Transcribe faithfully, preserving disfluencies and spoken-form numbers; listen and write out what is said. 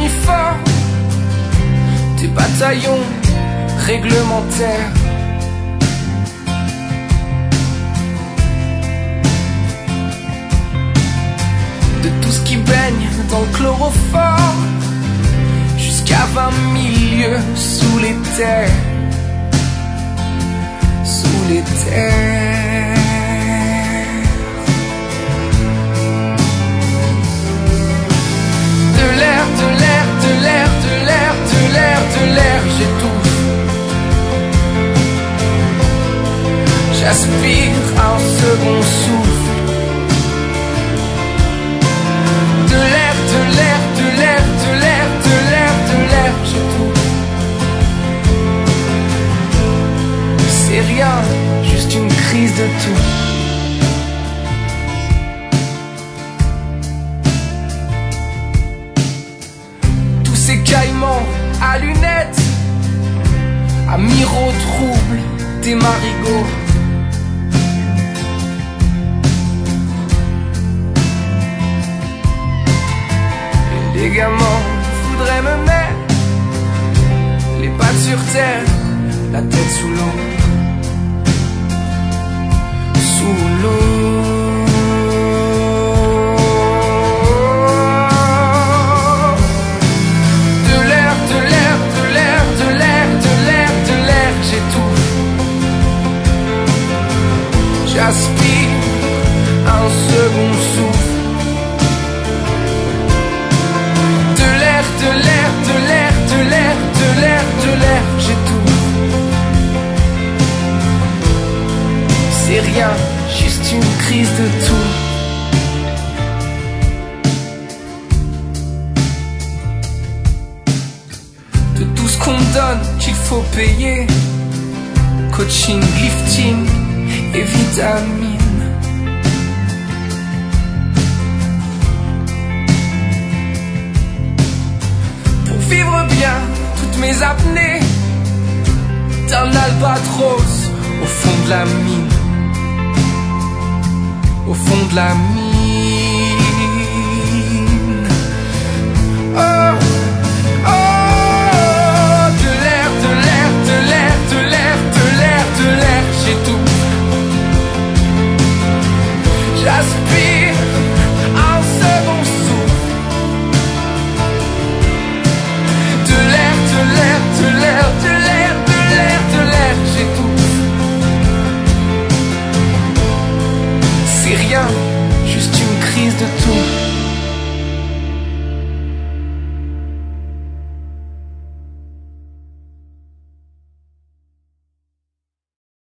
uniformes, tes bataillons réglementaires. De tout ce qui baigne dans le chloroforme, jusqu'à vingt mille lieues sous les terres, sous les terres. De l'air, de l'air, de l'air, de l'air, de l'air, de l'air, j'étouffe. J'aspire un second souffle. De l'air, de l'air, de l'air, de l'air, de l'air, de l'air, j'étouffe. C'est rien, juste une crise de tout. Ces caïmans à lunettes, amiraux troubles, des marigots. Et les gamins voudraient me mettre les pattes sur terre, la tête sous l'eau, sous l'eau. J'aspire un second souffle. De l'air, de l'air, de l'air, de l'air, de l'air, de l'air, j'étouffe. C'est rien, juste une crise de tout. De tout ce qu'on donne qu'il faut payer, coaching, lifting et vitamines. Pour vivre bien toutes mes apnées, d'un albatros au fond de la mine, au fond de la mine. Oh, oh, de l'air, de l'air, de l'air, de l'air, de l'air, de l'air, j'ai tout. J'aspire un second souffle. De l'air, de l'air, de l'air, de l'air, de l'air, de l'air, j'étouffe. C'est rien, juste une crise de tout.